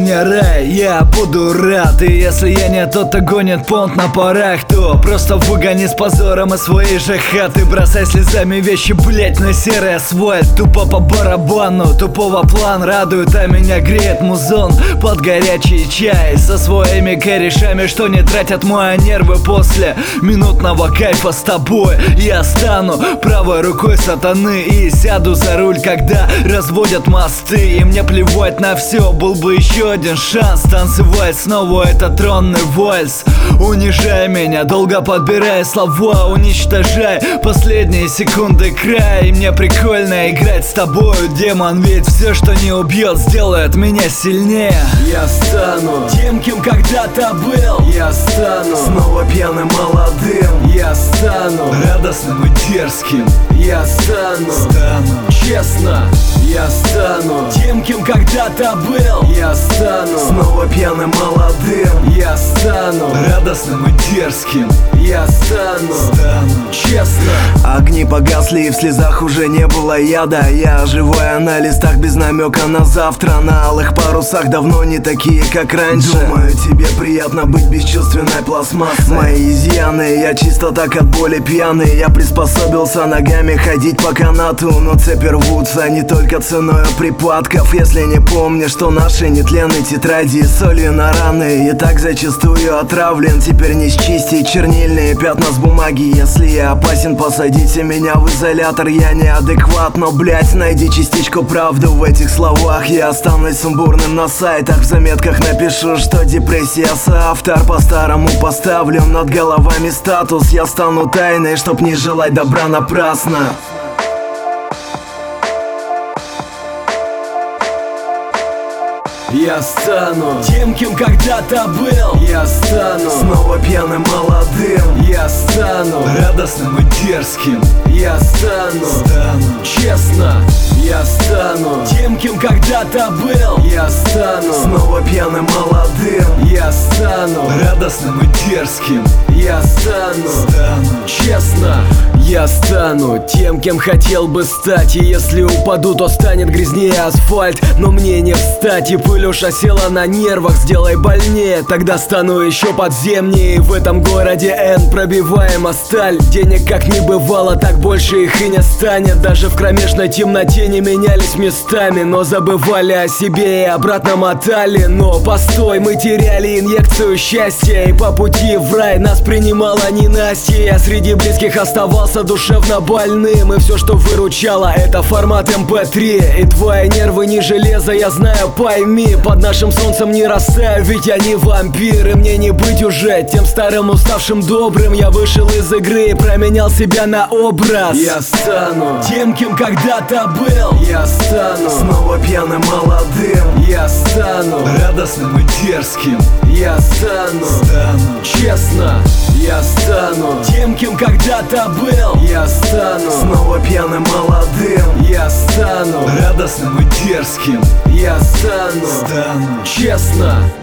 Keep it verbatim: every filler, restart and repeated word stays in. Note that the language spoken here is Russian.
меня рай, я буду рад. И если я не тот, кто гонит понт на парах, то просто выгони с позором из своей же хаты. Бросай слезами вещи, блять, на серый асфальт. Тупо по барабану, тупого план радует, а меня греет музон под горячий чай со своими корешами, что не тратят мои нервы. После минутного кайфа с тобой я стану правой рукой сатаны и сяду за руль, когда разводят мосты. И мне плевать на все, был бы еще один шанс танцевать снова этот тронный вальс. Унижай меня, долго подбирая слова, уничтожай последние секунды края. И мне прикольно играть с тобою, демон, ведь все, что не убьет, сделает меня сильнее. Я стану тем, кем когда-то был. Я стану снова пьяным молодым. Я стану радостным и дерзким. Я стану, стану честно. Я стану тем, кем когда-то был. Я стану снова пьяным молодым. Я стану радостным и дерзким. Я стану, стану честно. Огни погасли и в слезах уже не было яда. Я живая на листах без намека на завтра. На алых парусах давно не такие, как раньше. Думаю, тебе приятно быть бесчувственной пластмассой. Мои изъяны, я чисто так от боли пьяный. Я приспособился ногами ходить по канату, но цепи рвутся не только ценой припадков. Если не помнишь, что наши нетленные тетради солью на раны и так зачастую отравлен. Теперь не счистить чернильные пятна с бумаги. Если я опасен, посадите меня в изолятор. Я неадекват, но, блять, найди частичку правды в этих словах. Я останусь сумбурным на сайтах, в заметках напишу, что депрессия соавтор. По-старому поставлю над головами статус. Я стану тайной, чтоб не желать добра напрасно. Я стану тем, кем когда-то был. Я стану снова пьяным молодым. Я стану радостным и дерзким. Я стану, стану честно. Я стану тем, кем когда-то был. Я стану снова пьяным молодым. Я стану радостным и дерзким. Я стану, стану честно. Я стану тем, кем хотел бы стать. И если упаду, то станет грязнее асфальт. Но мне не встать, и пыль уж осела на нервах. Сделай больнее, тогда стану еще подземнее. И в этом городе N пробиваема сталь. Денег как не бывало, так больше их и не станет. Даже в кромешной темноте не менялись местами, но забывали о себе и обратно мотали. Но постой, мы теряли инъекцию счастья, и по пути в рай нас принимала ненастье. Я среди близких оставался душевно больным, и все, что выручало, это формат эм пэ три. И твои нервы не железо, я знаю, пойми. Под нашим солнцем не растаю, ведь я не вампир. И мне не быть уже тем старым уставшим добрым. Я вышел из игры и променял себя на образ. Я стану тем, кем когда-то был. Я стану снова пьяным молодым. Я стану радостным и дерзким. Я стану, стану честно. Я стану тем, кем когда-то был. Я стану снова пьяным молодым. Я стану радостным и дерзким. Я стану, стану честно.